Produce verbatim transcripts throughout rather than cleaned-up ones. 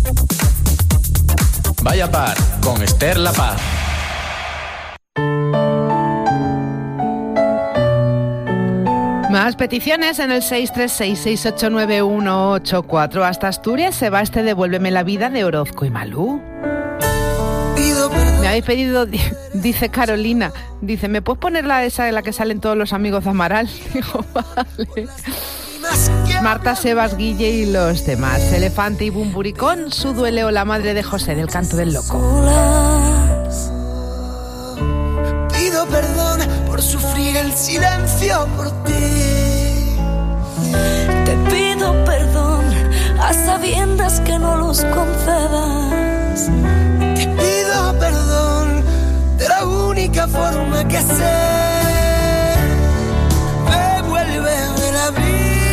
Vaya Par, con Esther La Paz. Más peticiones en el seis tres seis, seis ocho nueve, uno ocho cuatro. Hasta Asturias se va este Devuélveme la vida de Orozco y Malú. Me habéis pedido, dice Carolina, dice, ¿me puedes poner la esa en la que salen todos los amigos de Amaral? Digo, vale. Marta, Sebas, Guille y los demás. Elefante y Bumburicón, Su duele o La madre de José, del Canto del Loco. Pido perdón por sufrir el silencio por ti. Te pido perdón a sabiendas que no los concedas. Te pido perdón de la única forma que sé. Devuélveme la vida.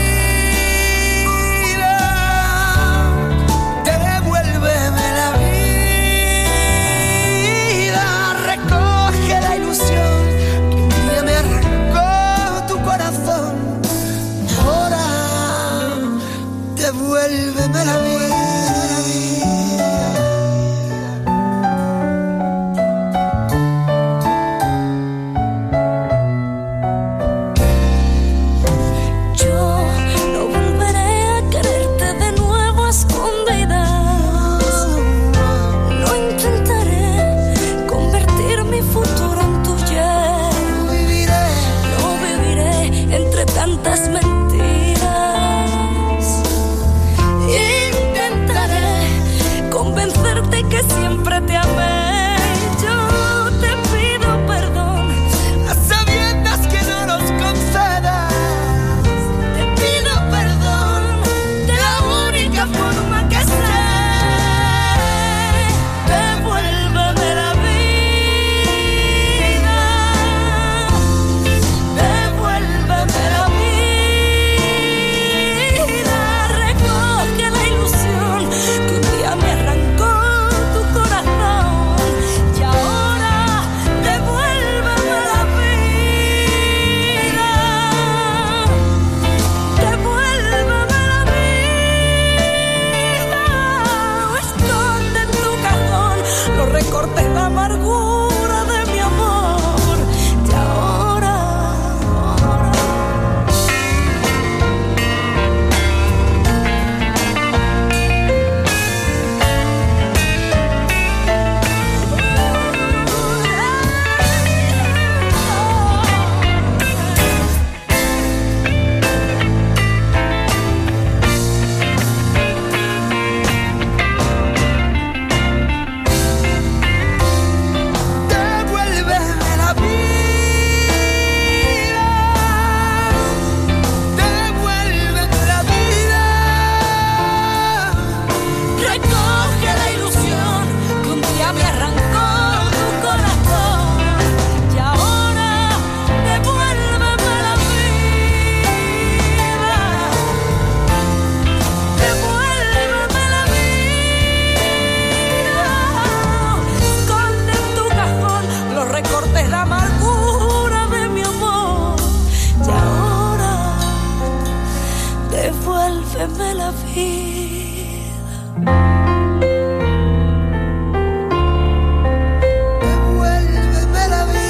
Devuélveme la vida. Yo no volveré a quererte de nuevo a escondidas. No intentaré convertir mi futuro en tuyo. No viviré, no viviré entre tantas mentiras. Convencerte que siempre te amé. Yo te pido perdón a sabiendas que no los concedas. Te pido perdón de la única forma que sé. Devuélveme la vida. Devuélveme la vida. Recoge la ilusión que un día me arrancó. Cortes la amargura de mi amor y ahora, devuélveme la vida. Devuélveme la vida.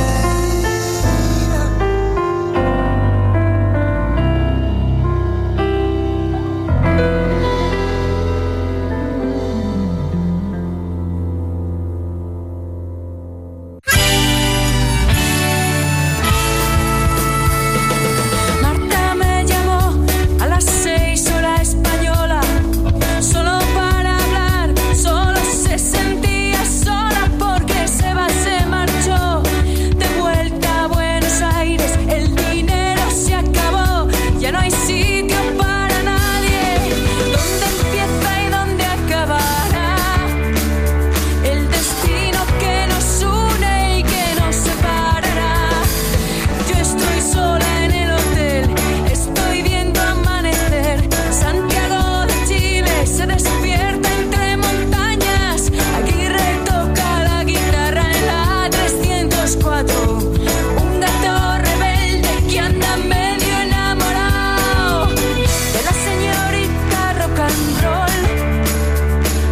Marta me llamó a las seis hora española, solo para hablar, solo se sentía sola porque Seba se marchó de vuelta a Buenos Aires, el dinero se acabó, ya no hay sitio para nadie, dónde empieza y dónde acabará el destino que nos une y que nos separará. Yo estoy sola en el hotel, estoy viendo amanecer. Santiago de Chile se despierta entre montañas. Aguirre toca la guitarra en la trescientos cuatro. Un gato rebelde que anda medio enamorado de la señorita rock and roll.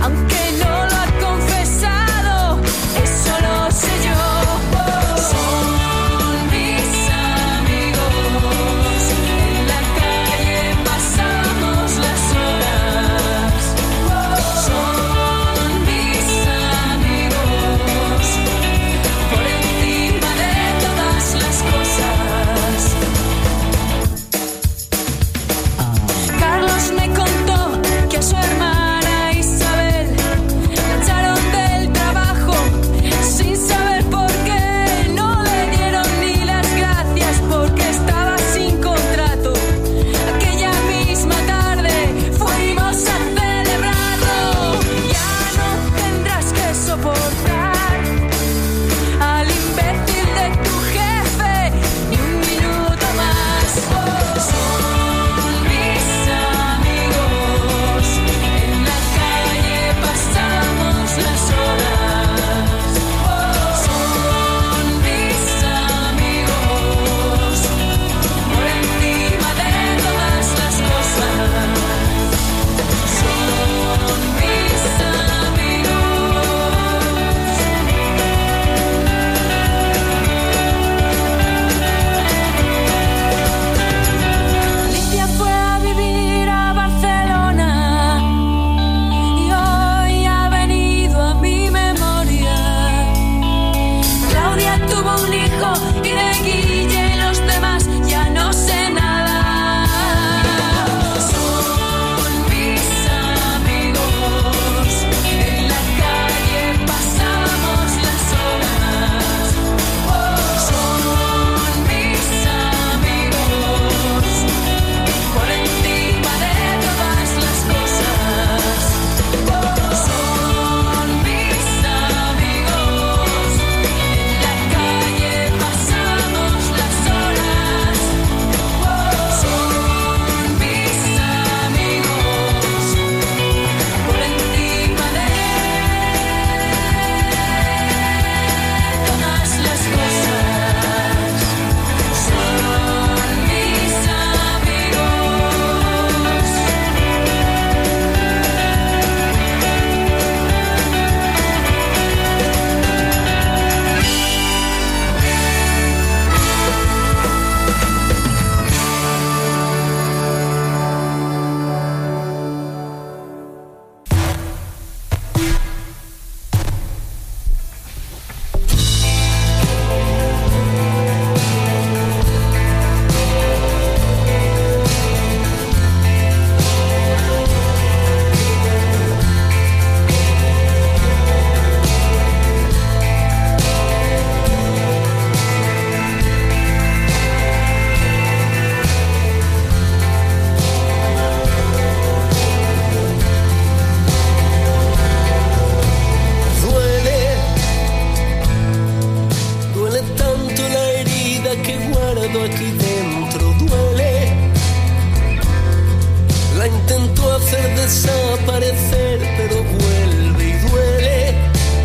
intento hacer desaparecer, pero vuelve y duele.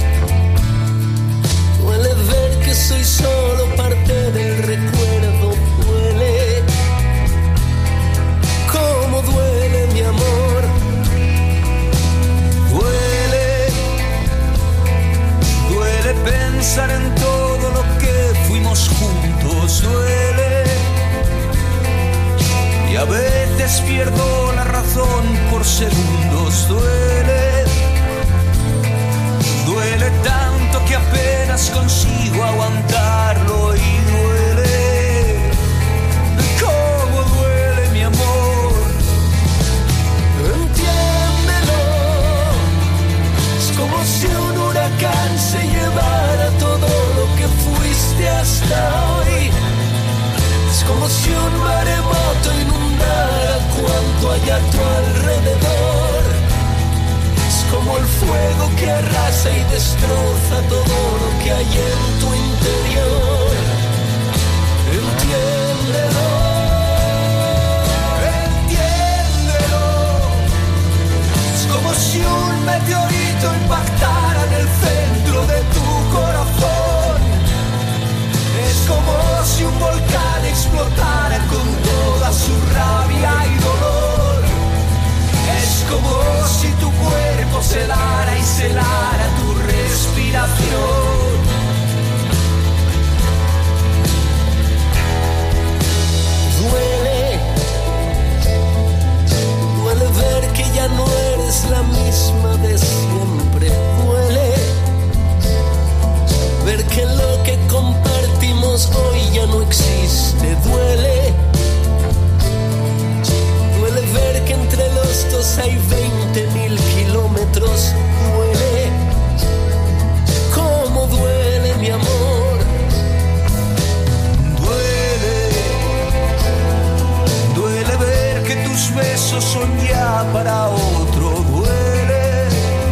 Duele ver que soy solo parte del recuerdo. Duele, cómo duele mi amor. Duele, duele pensar en todo lo que fuimos juntos. Duele, y a veces pierdo la razón por segundos. Duele, duele tanto que apenas consigo aguantarlo. Y duele, cómo duele mi amor. Entiéndelo, es como si un huracán se llevara todo lo que fuiste hasta hoy. Es como si un maremoto inundara cuanto hay a tu alrededor. Es como el fuego que arrasa y destroza todo lo que hay en tu interior. Entiéndelo, entiéndelo. Es como si un meteorito impactara en el centro de tu corazón. Es como si un volcán explotara con toda su rabia y dolor. Es como si tu cuerpo se helara y se helara tu respiración. Duele, duele ver que ya no eres la misma de siempre. Duele ver que lo que compartimos hoy ya no existe. Duele, duele ver que entre los dos hay veinte mil kilómetros. Duele, cómo duele mi amor. Duele, duele ver que tus besos son ya para otro. Duele,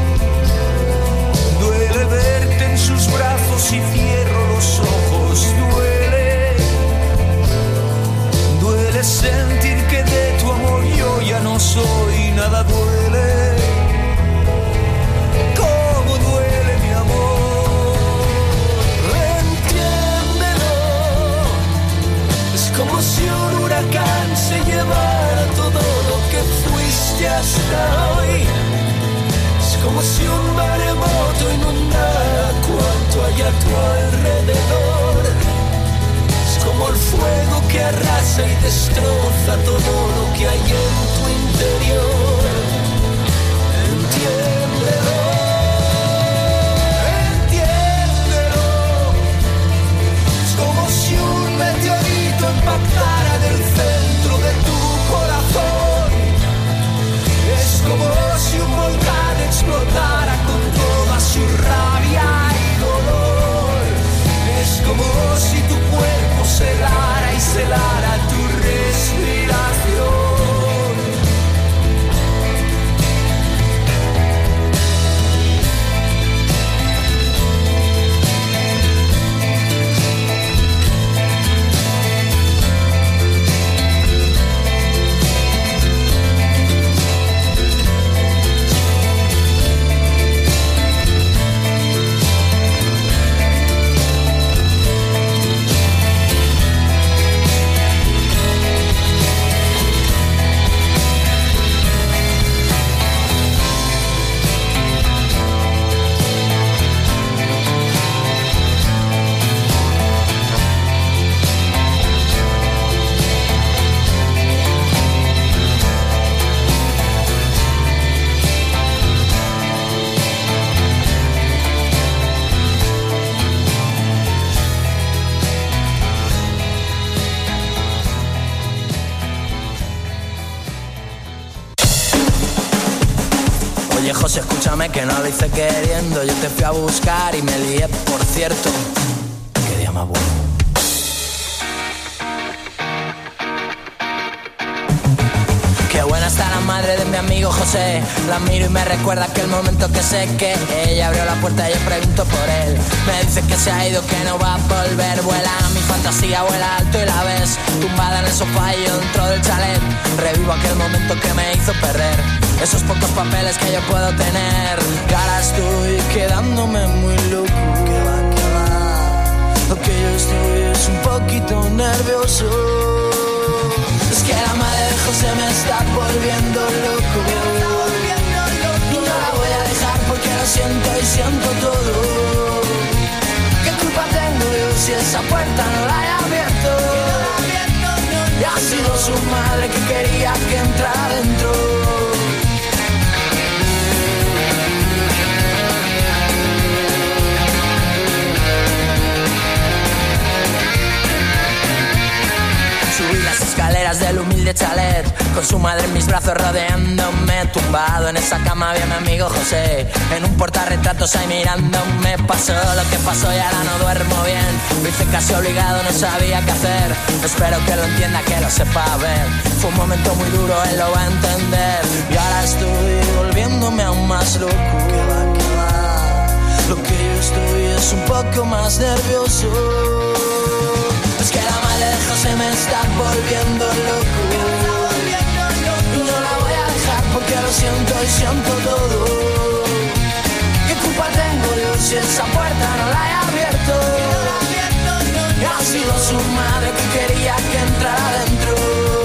duele verte en sus brazos y cierro los ojos. Duele, duele sentir que de tu amor yo ya no soy nada. Duele, cómo duele mi amor. Entiéndelo, es como si un huracán se llevara todo lo que fuiste hasta hoy. Es como si un maremoto inundara cuanto hay a tu alrededor. Es como el fuego que arrasa y destroza todo lo que hay en tu interior. Entiéndelo, entiéndelo. Es como si un meteorito impactara en el centro de tu corazón. Es como si un volcán explotara con toda su rabia y dolor. Es como si tu cuerpo se helara y se helara tu respiración. José, escúchame que no lo hice queriendo. Yo te fui a buscar y me lié, por cierto. Qué día más bueno. Qué buena está la madre de mi amigo José. La miro y me recuerda aquel momento que sé que ella abrió la puerta y yo pregunto por él. Me dice que se ha ido, que no va a volver. Vuela mi fantasía, vuela alto y la ves tumbada en el sofá y yo dentro del chalet. Revivo aquel momento que me hizo perder esos pocos papeles que yo puedo tener. Y ahora estoy quedándome muy loco. Que va, que va. Lo que yo estoy es un poquito nervioso. Es que la madre de José me está volviendo loco. Y no la voy a dejar porque lo siento y siento todo. ¿Qué culpa tengo yo si esa puerta no la he abierto? Y ha sido su madre que quería que entrara dentro. Subí las escaleras del humilde chalet, con su madre en mis brazos rodeándome. Tumbado en esa cama había mi amigo José, en un portarretratos ahí mirándome. Pasó lo que pasó y ahora no duermo bien. Lo hice casi obligado, no sabía qué hacer. Espero que lo entienda, que lo sepa ver. Fue un momento muy duro, él lo va a entender. Y ahora estoy volviéndome aún más loco. Que va, que va. Lo que yo estoy es un poco más nervioso. Es que la madre de José me está volviendo loco. Y no la voy a dejar porque lo siento y siento todo. ¿Qué culpa tengo yo si esa puerta no la he abierto? Y ha sido su madre que quería que entrara adentro.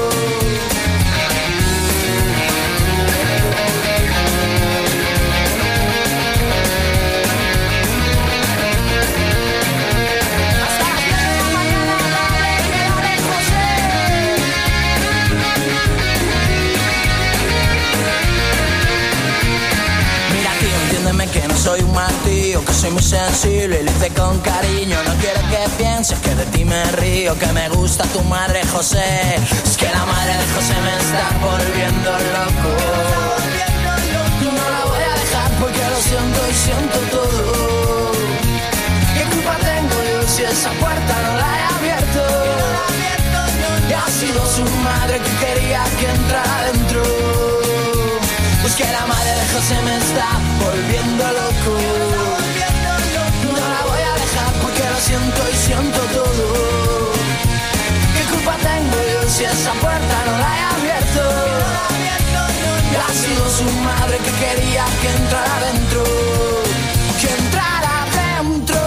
Que no soy un mal tío, que soy muy sensible y lo hice con cariño. No quiero que pienses que de ti me río, que me gusta tu madre José. Es que la madre de José me está volviendo loco. No la voy a dejar porque lo siento y siento todo. ¿Qué culpa tengo yo si esa puerta no la he abierto? Y ha sido su madre que quería que entrara adentro. Pues que la madre de José me está volviendo loco. No la voy a dejar porque lo siento y siento todo. ¿Qué culpa tengo yo si esa puerta no la he abierto? Y ha sido su madre que quería que entrara adentro. Que entrara adentro.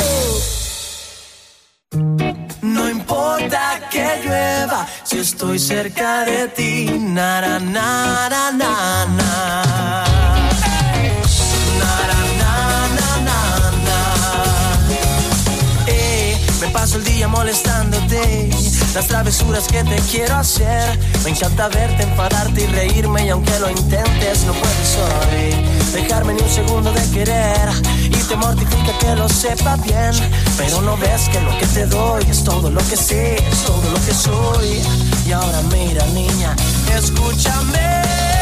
Oh. No importa que llueva si estoy cerca de ti. Nara, nara, na, na. Nara, na, na, na, na. Eh, me paso el día molestándote, las travesuras que te quiero hacer. Me encanta verte, enfadarte y reírme, y aunque lo intentes no puedes hoy dejarme ni un segundo de querer. Y te mortifica que lo sepa bien, pero no ves que lo que te doy es todo lo que sé, es todo lo que soy. Y ahora mira, niña, escúchame.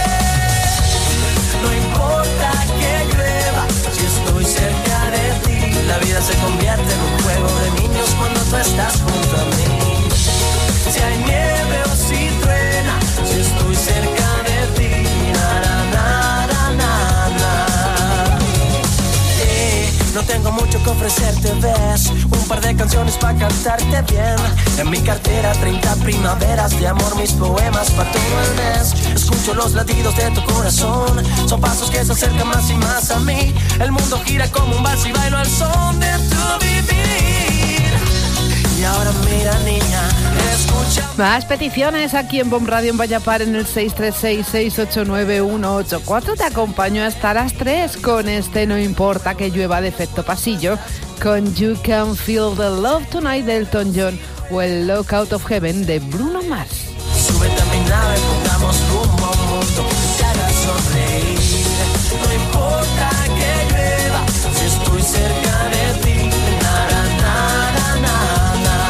No importa que llueva si estoy cerca de ti. La vida se convierte en un juego de niños cuando tú estás junto a mí. Si hay nieve o si truena, si estoy cerca de ti. Na, na, na, na, na, na. Eh, no tengo mucho que ofrecerte, ves, un par de canciones para cantarte bien. En mi cartera treinta primaveras de amor, mis poemas para todo el mes. Escucho los latidos de tu corazón, son pasos que se acercan más y más a mí. El mundo gira como un vals y bailo al son de tu vivir. Y ahora mira, niña, escucha. Más peticiones aquí en Bomb Radio en Vallapar en el seis tres seis, seis ocho nueve, uno ocho cuatro. Te acompaño hasta las tres con este No Importa que Llueva de efecto pasillo, con You Can Feel the Love Tonight de Elton John o el Look Out of Heaven de Bruno Mars. Súbete a mi nave, pongamos rumbo a un mundo que te haga sonreír. No importa que llueva si estoy cerca de ti. Nara, nara, nara.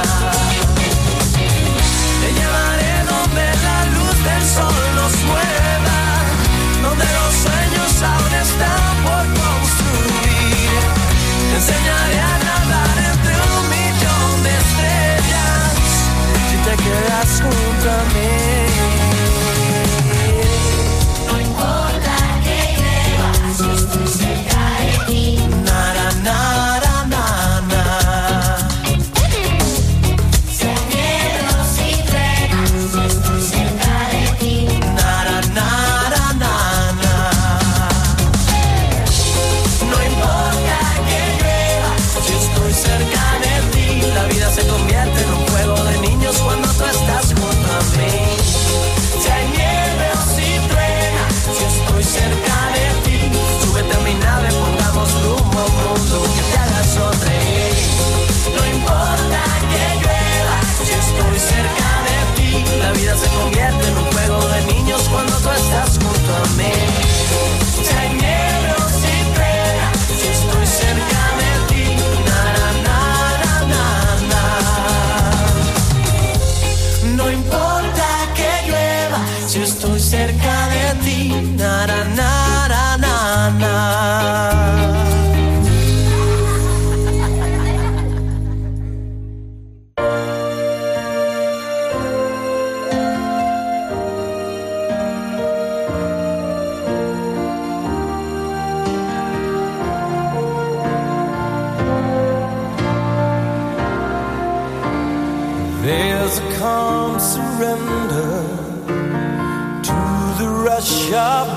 Te llevaré donde la luz del sol nos mueva, donde los sueños aún están por construir. Te enseñaré a nadar entre un millón de estrellas si te quedas junto a mí.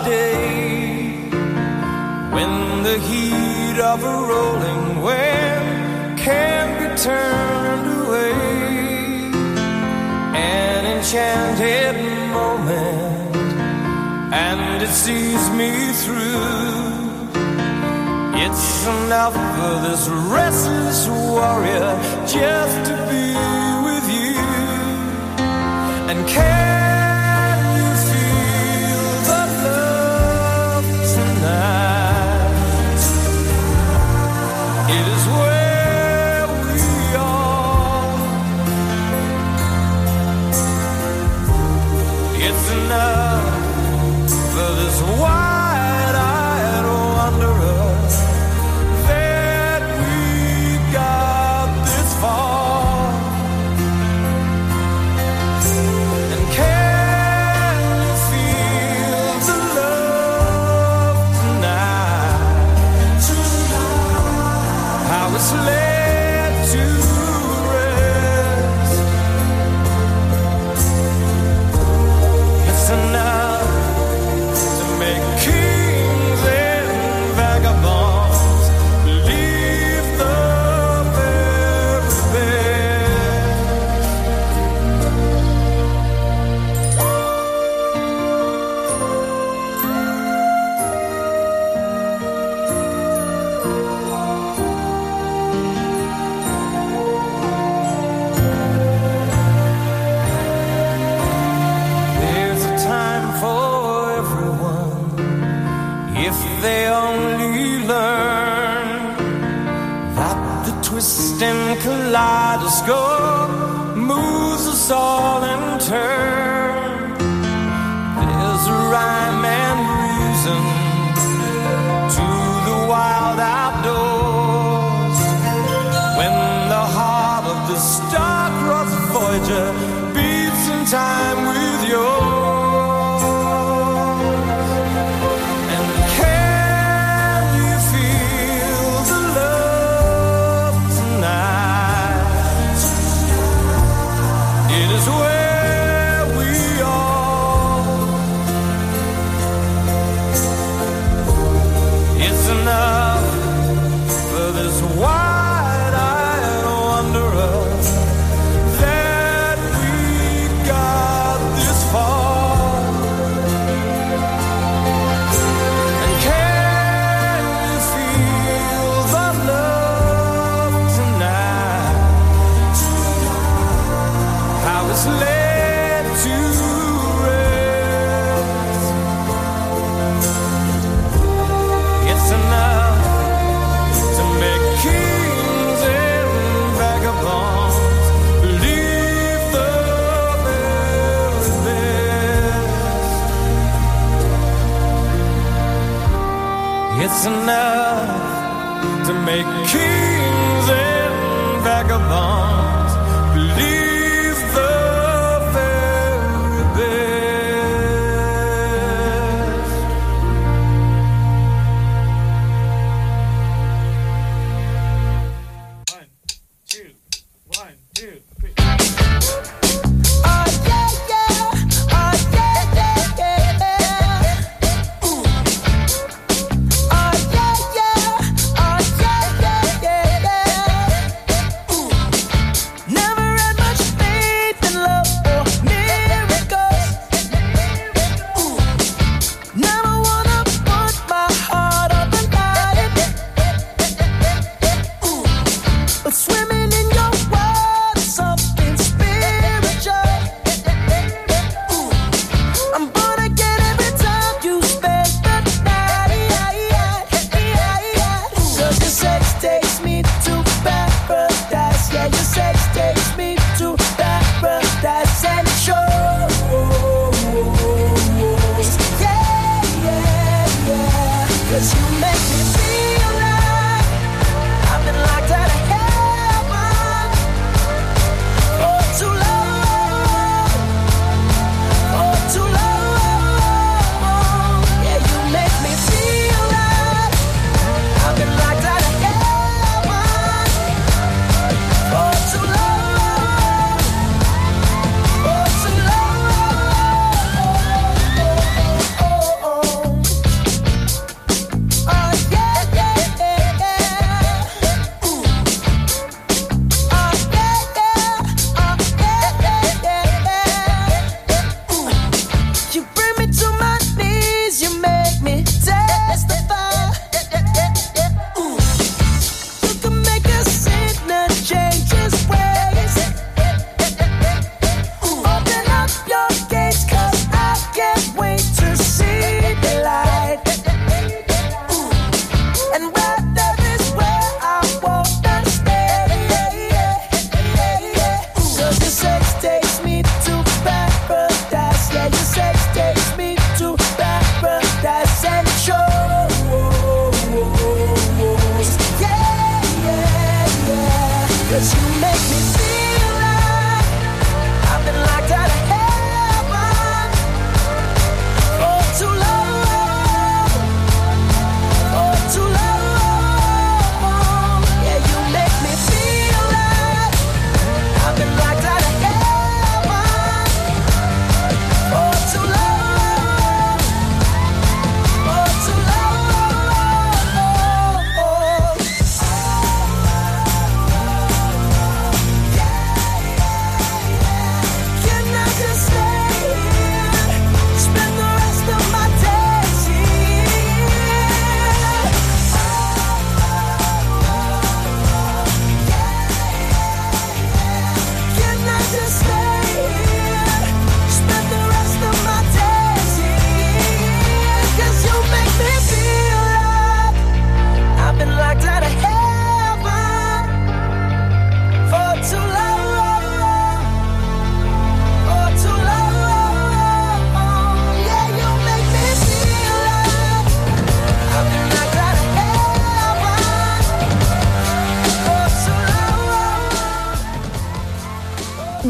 day, when the heat of a rolling wind can't be turned away. An enchanted moment, and it sees me through. It's enough for this restless warrior just to be with you. And can you feel the love tonight? It is where we are. It's enough for this wide-eyed wanderer. Led to rest. It's enough to make kings and vagabonds leave the very they only learn that the twisting kaleidoscope moves us all in turn. There's a rhyme and reason to the wild outdoors. When the heart of the star-crossed Voyager beats in time with yours. It's enough to make kings and vagabonds believe the very best. One, two, one, two, three. Oh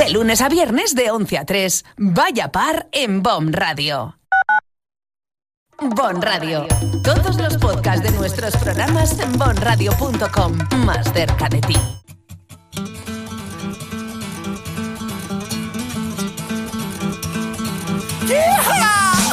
De lunes a viernes de once a tres. Vaya Par en Bon Radio. Bon Radio. Todos los podcasts de nuestros programas en bon radio punto com. Más cerca de ti. ¡Yeah!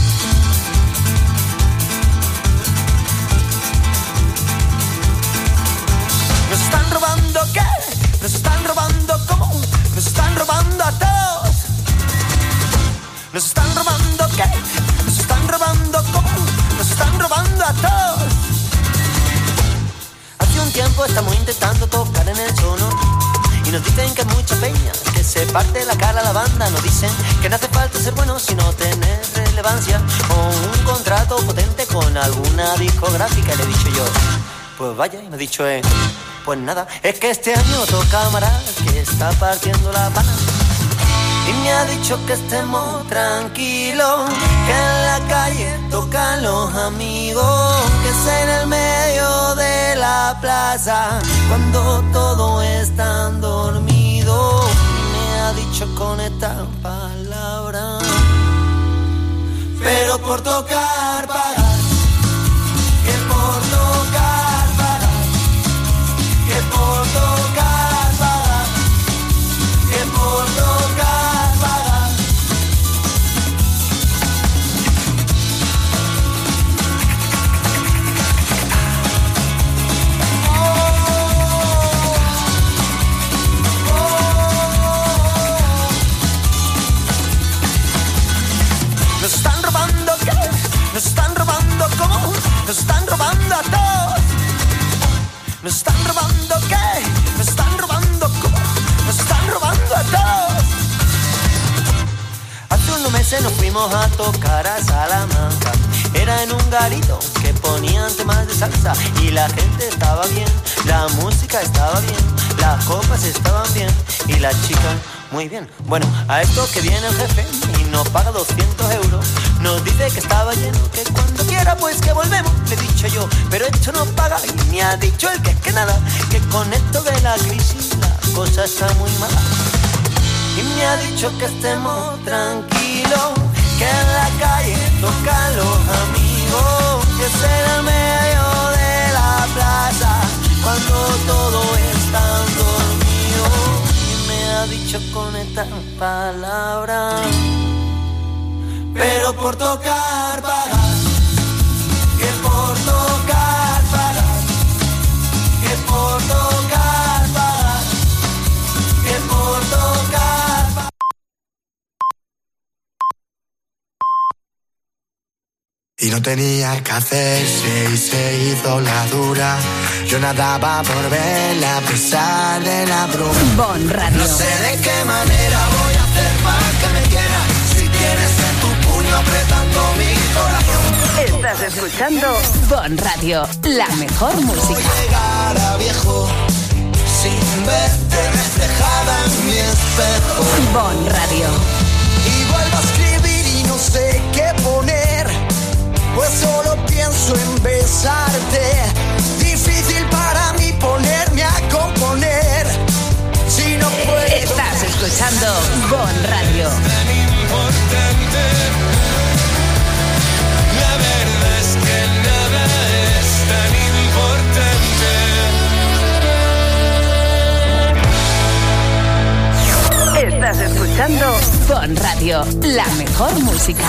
Nos están robando, ¿qué? Nos están robando, ¿cómo? Nos están robando a todos. Nos están robando, ¿qué? Nos están robando, ¿cómo? Nos están robando a todos. Hace un tiempo estamos intentando tocar en el sono y nos dicen que es mucha peña, que se parte la cara a la banda. Nos dicen que no hace falta ser bueno sino tener relevancia o un contrato potente con alguna discográfica. Y le he dicho yo, pues vaya, y me ha dicho él, pues nada, es que este año toca Amaral, que está partiendo la pana. Y me ha dicho que estemos tranquilos, que en la calle tocan los amigos, que es en el medio de la plaza, cuando todos están dormidos. Me ha dicho con esta palabra, pero por tocar pagar, que por tocar pagar, que por tocar pagar, que por tocar. Nos están robando, ¿qué? Nos están robando, ¿cómo? Nos están robando a todos. Nos están robando, ¿qué? Nos están robando, ¿cómo? Nos están robando a todos. Hace unos meses nos fuimos a tocar a Salamanca. Era en un garito que ponían temas de salsa y la gente estaba bien, la música estaba bien, las copas estaban bien y las chicas muy bien. Bueno, a esto que viene el jefe y nos paga doscientos euros, nos dice que estaba lleno, que cuando quiera pues que volvemos. Le he dicho yo, pero esto no paga. Y me ha dicho él que es que nada, que con esto de la crisis la cosa está muy mala. Y me ha dicho que estemos tranquilos, que en la calle tocan los amigos, que es en el medio de la plaza, cuando todo está dormido. Y me ha dicho con esta palabra, pero por tocar pagar, que por tocar pagar, que por tocar pagar, que por tocar. Y no tenía que hacerse y se hizo la dura. Yo nadaba por verla a pesar de la bruma. Bon Radio. No sé de qué manera voy a hacer para que me quiera, si tienes en tu puño apretando mi corazón. Estás escuchando Bon Radio, la mejor música. Voy a llegar a viejo sin verte reflejada en mi espejo. Bon Radio. Y vuelvo a escribir y no sé qué poner, pues solo pienso en besarte. Difícil para mí ponerme a componer si no puedo. Estás escuchando Bon Radio. Tan importante. La verdad es que nada es tan importante. Estás escuchando Bon Radio, la mejor música.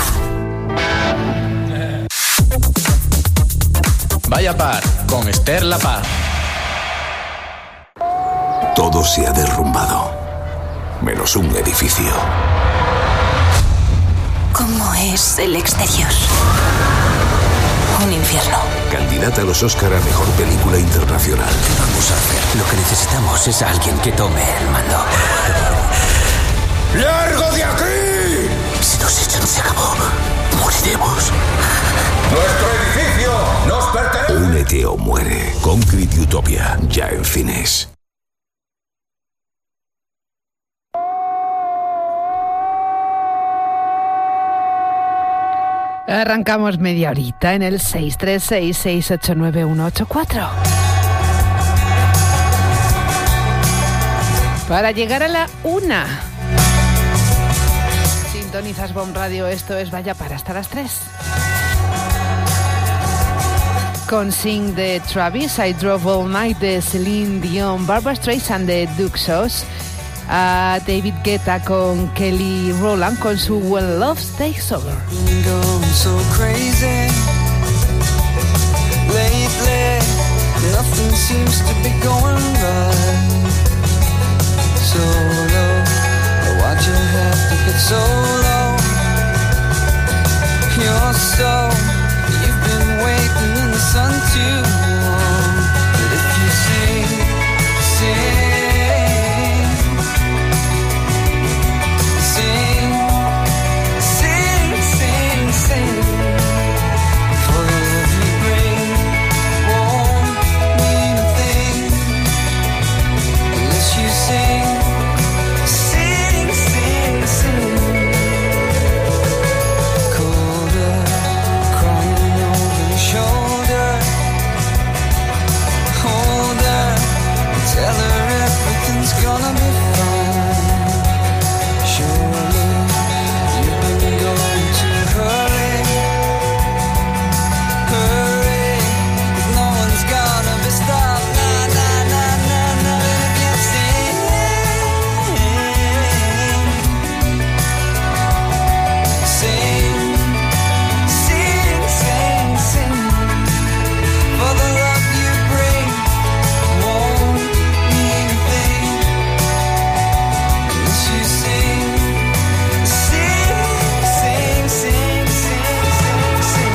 Vaya Par con Esther La Paz. Todo se ha derrumbado, menos un edificio. ¿Cómo es el exterior? Un infierno. Candidata a los Oscar a Mejor Película Internacional. ¿Qué vamos a hacer? Lo que necesitamos es alguien que tome el mando. ¡Largo de aquí! Si nos echan, se acabó. Moriremos. ¡Nuestro edificio nos pertenece! Únete o muere. Concrete Utopia, ya en cines. Arrancamos media horita en el seis tres seis, seis ocho nueve, uno ocho cuatro. Para llegar a la una Sintonizas Bomb Radio, esto es Vaya Par hasta las tres. Con Sing de Travis, I Drove All Night de Celine Dion, Barbra Streisand de Duke Sauce, uh, David Guetta con Kelly Rowland con su When Love Takes Over. So crazy lately, nothing seems to be going right. So low, why'd you have to get so low? You're so, you've been waiting in the sun too long. But if you sing, sing, sing, sing, sing, sing, for the love you bring won't mean a thing unless you sing, sing, sing, sing. Colder, crying over your shoulder, hold her, tell her everything's gonna be fine. Surely you've been going to hurry, hurry, 'cause no one's gonna be stopped. Na na na na na. And if you sing, sing, sing, sing, sing, for the love you bring won't mean a thing unless you sing, sing, sing, sing, sing, sing, sing.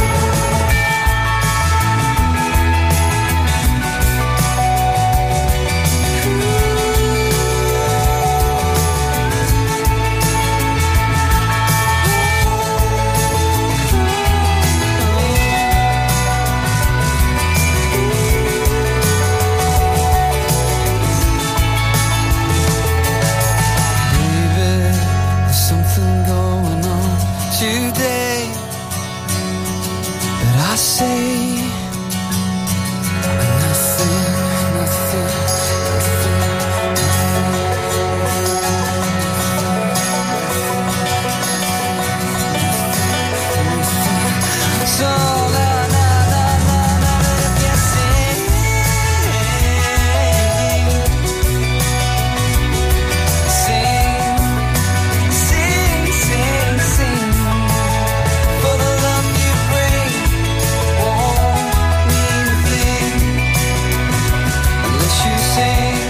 Baby, there's something going on today, but I say nothing, nothing, nothing. So na na na na na, if you sing, sing, sing, sing, sing, for the love you bring won't mean a thing unless you sing,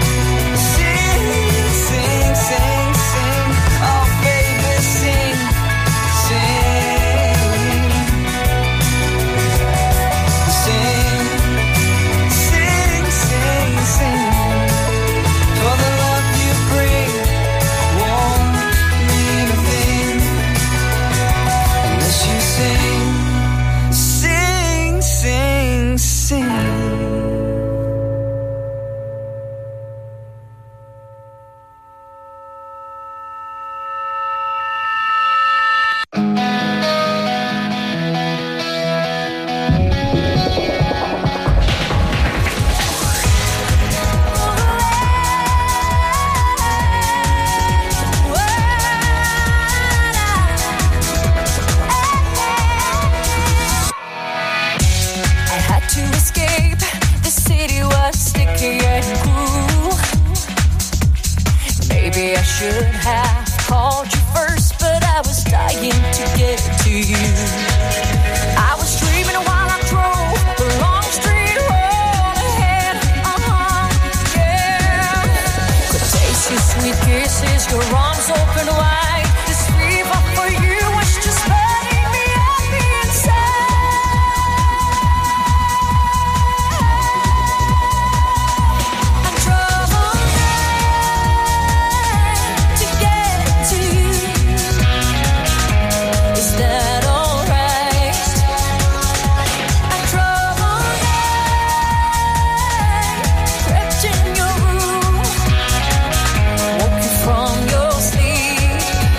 sing, sing, sing, sing. Oh baby, sing, sing, sing, sing, sing, sing, for the love you bring won't mean a thing unless you sing, sing, sing, sing. I had to escape. The city was sticky and cruel. Maybe I should have called you first, but I was dying to get to you. I was dreaming while I drove the long street road ahead. Uh-huh, yeah. Could taste your sweet kisses, your arms open wide. This fever for you was just burning me up the inside. I drove all night to get to you. Is that alright? I drove all night, crept in your room, woke you from your sleep.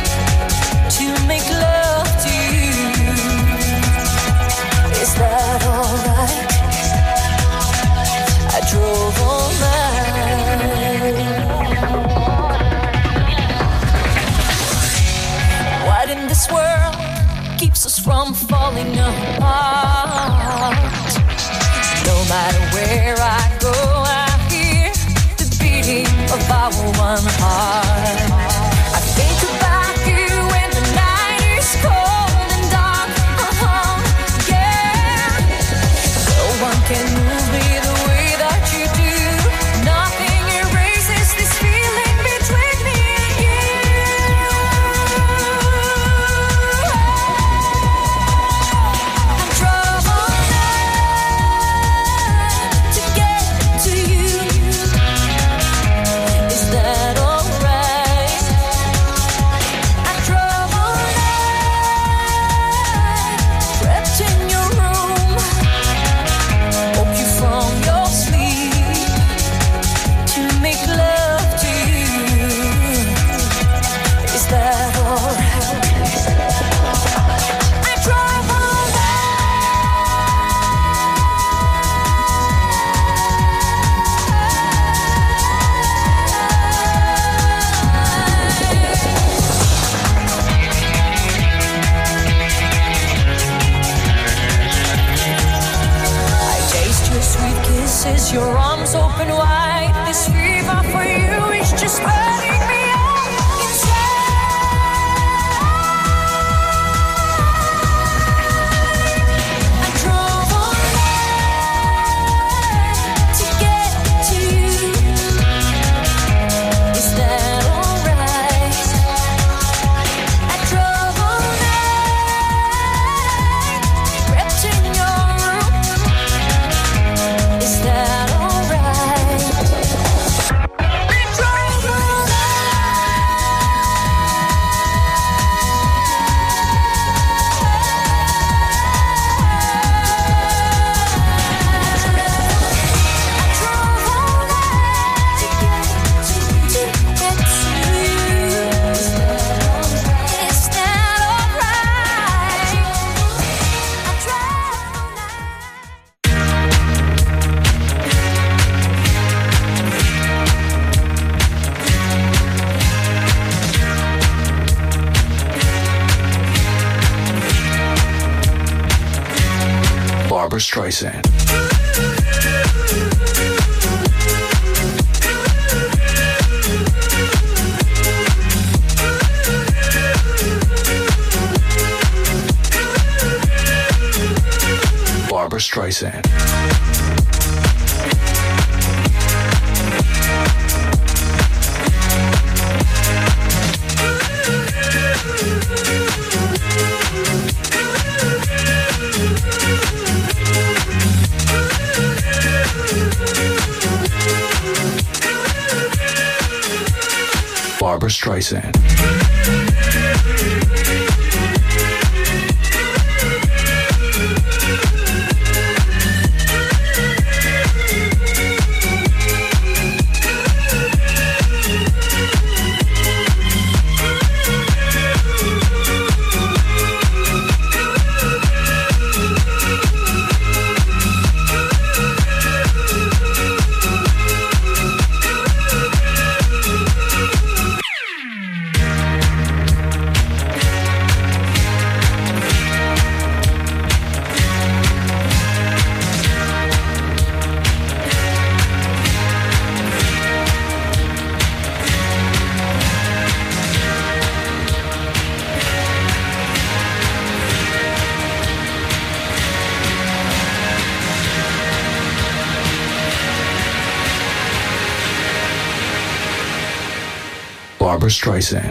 our one heart. I think about you when the night is cold and dark. Uh-huh, yeah. No one can move me the way that you do. Nothing erases this feeling between me and you. I'm traveling to get to you. Is that alright? I travel trapped in your room. Woke you from your sleep to make love to you. Is that alright? I travel I taste your sweet kisses, your arms open wide. This fever for you is just burning me up inside. I drove all night to get to you. Is that alright? I drove all night, wrapped in your room. Is that alright? I drove all Barbra Streisand. Barbra Streisand. Barbra Streisand. Barbra Streisand.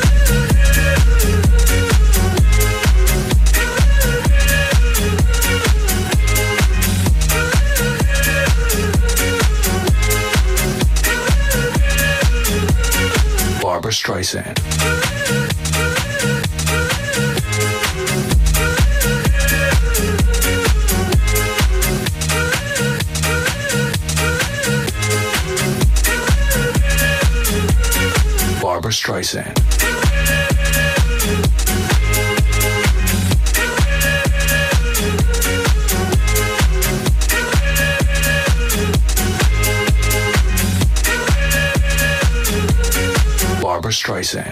Barbra Streisand. Barbra Streisand. Barbra Streisand.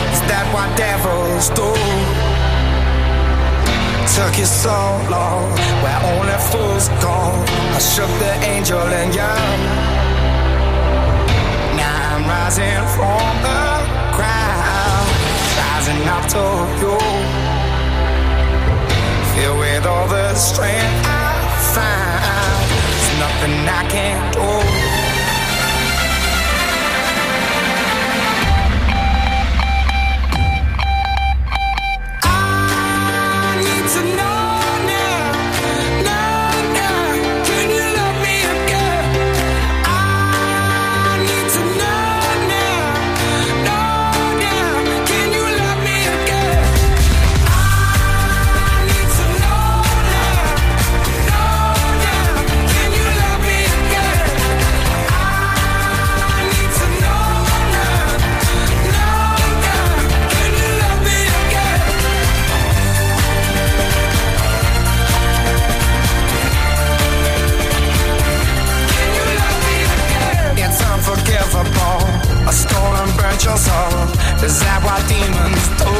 Is that what devils do? Took you so long, where only fools go. I shook the angel and young. Now I'm rising from the ground, rising up to you. Filled with all the strength I find, there's nothing I can't do. I stole and burnt your soul. Is that what demons do?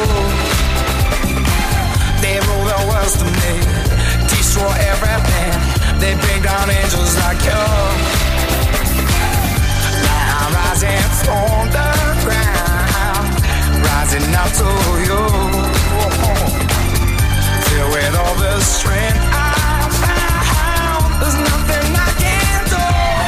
They rule the world to me, destroy everything. They bring down angels like you. Now I'm rising from the ground, rising up to you. Filled with all the strength I found, there's nothing I can't do.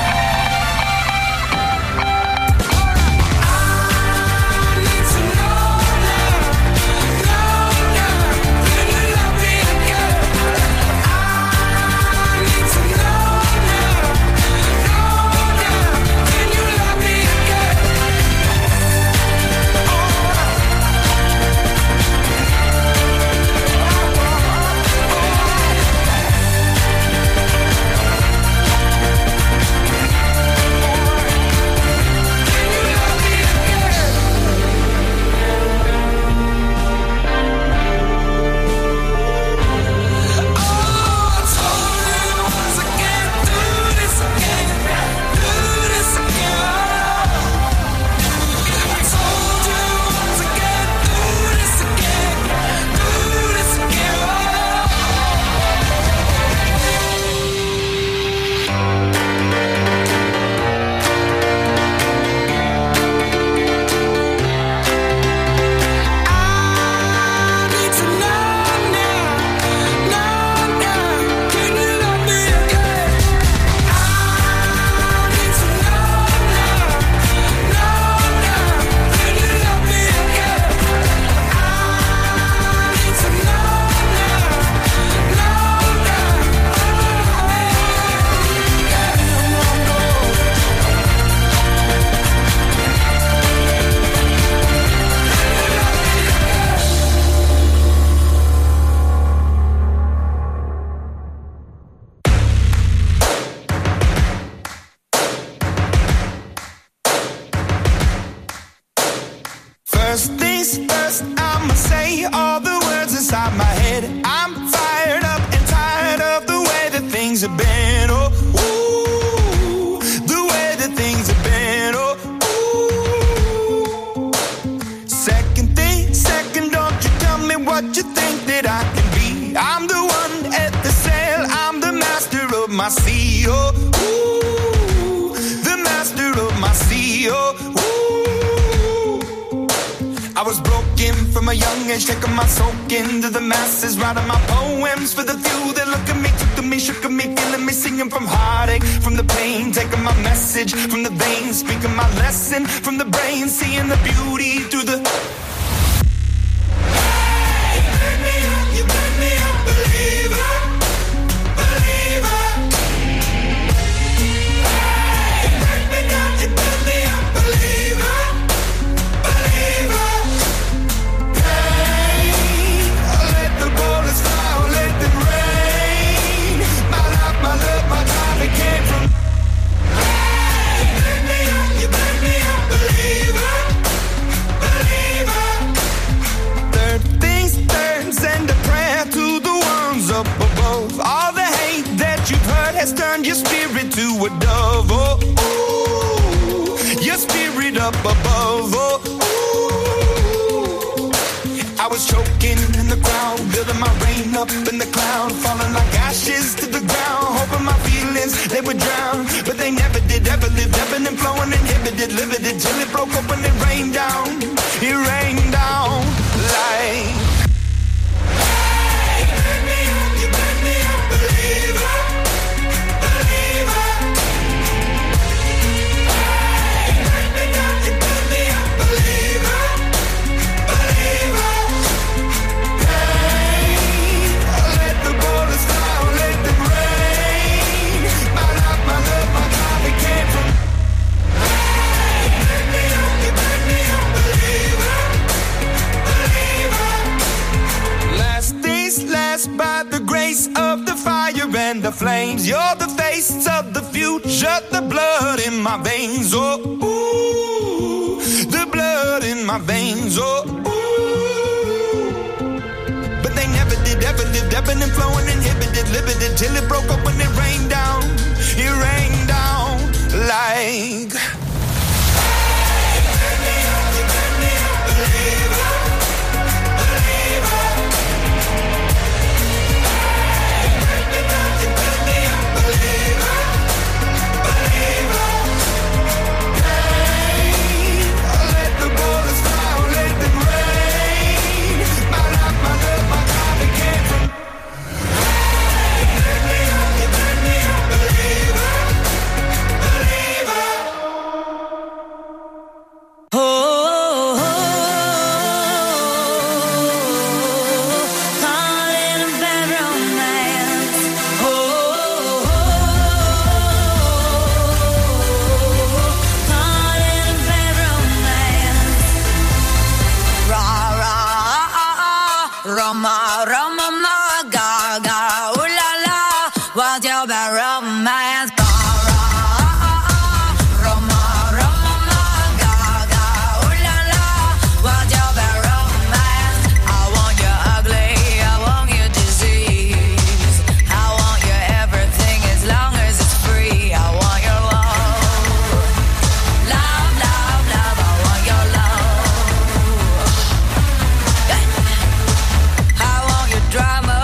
First things first, I'ma say all the words inside my head. I'm fired up and tired of the way that things have been. Oh, ooh, the way that things have been. Oh, ooh. Second thing, second, don't you tell me what you think that I can be. I'm the one at the sail, I'm the master of my sea. Oh, ooh, the master of my sea. Oh, ooh. I was broken from a young age, taking my soak into the masses, writing my poems for the few that look at me, took to me, shook at me, feeling me, singing from heartache, from the pain, taking my message from the veins, speaking my lesson from the brain, seeing the beauty through the... Hey, you burn me up, you burn me up, believer, believer. Hey, you burn me down, you burn me up, believer, believer. Believer, believer. was choking in the crowd, building my rain up in the cloud, falling like ashes to the ground, hoping my feelings, they would drown, but they never did, ever lived, ebbing and flowing, inhibited, limited, till it broke up and it rained down, it rained down like. Hey, you made me up, you made me a believer, believer. Hey, you made me up, you made me a believer, believer. Hey, let the bullets fly, let them rain. My love, my love, my God, it came from. Hey, you made me up, you made me a believer, believer. Last days last by the grace of the fire and the flames. You're the face of the future, the blood in my veins. Oh, ooh, the blood in my veins. Oh, ooh. But they never did, ever lived, ebbing and flowing, inhibited, limited, till it broke up when it rained down. It rained down like. Hey, you made me up, you made me a believer, believer. Hey, you made me up, you made me a believer, believer. Hey, let the bullets fly, let them rain. My love, my love, my God, it came from. Hey, you made me up, you made me a believer, believer. Oh, oh, oh, caught in a bad romance. Oh, oh, oh, caught in a bad romance. Ra ra ah ah, Roma Roma ma ga ga, ooh la la, what's your bad romance? Ra ra ah ah, Roma Roma ma ga ga, ooh la la, what's your bad romance? I want you ugly, I want you disease, I want you everything as long as it's free. I want your love, love, love, love. I want your love. I want your drama,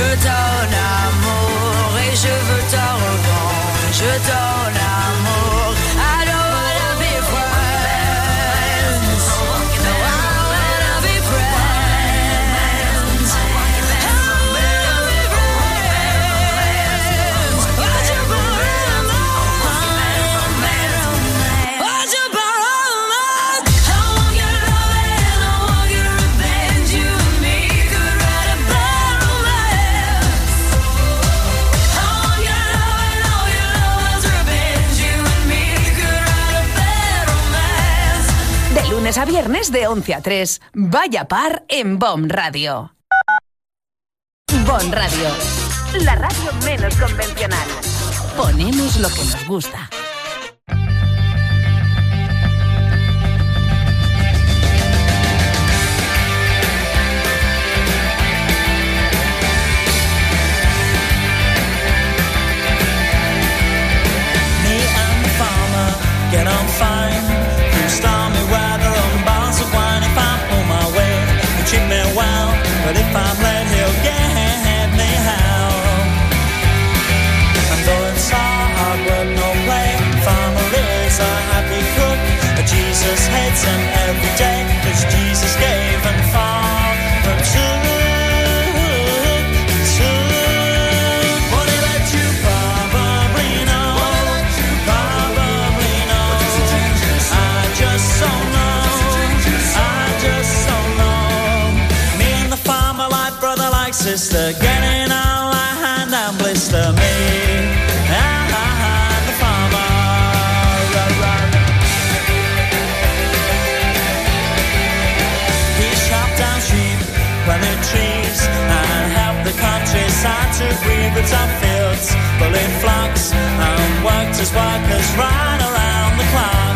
veux ton amour et je veux ta revanche. Je ton amour. I don't wanna be friends. No, I wanna be friends. I wanna be friends. Won't you borrow my? Won't you borrow my? I want your love and I want your revenge. You and me could write a bad romance. I want your love and all your love's revenge. You and me could write a bad romance. De lunes a viernes de once a tres, Vaya Par en Bon Radio. Bon Radio, la radio menos convencional. Ponemos lo que nos gusta. Me and the farmer get on fine through stormy weather and bars of wine. If I'm on my way, he'll treat me well, but if I'm late, he'll get me how. And though it's hard work, no play, farmer is a happy cook, but Jesus hates him every day, 'cause Jesus gave and farmer too. What he let you probably know, probably know. I just don't know, I just don't know. Me and the farmer like brother like sister, getting on like hand and blister. Me and the farmer, rah, rah. He chopped down sheep, planted trees, and helped the countryside to breathe. Ripped up fields, bullied flocks, and worked as workers right around the clock.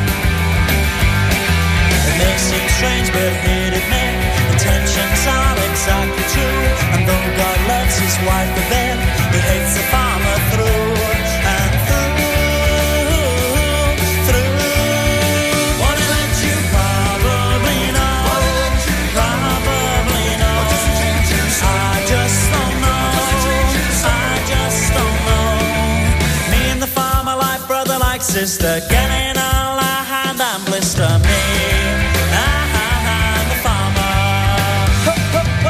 It may seem strange, but he'd admit intentions are exactly true. And though God loves his wife a bit, he hates the farmer through and through, through. What he let you probably know, probably know. I just don't know, I just don't know. Me and the farmer like brother like sister, getting on like hand and blister. Me and the farmer. Ho, ho, ho.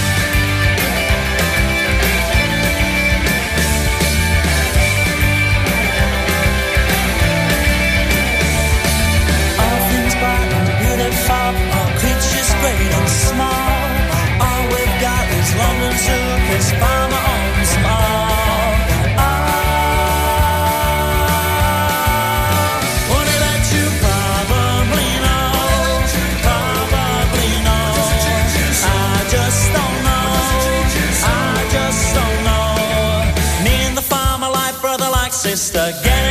All things bright and beautiful, all creatures great and small. All we've got is London Zoo, 'cause farmer owns them all. Ah, what he let you probably know, probably know. I just don't know, I just don't know. Me and the farmer like brother like sister, get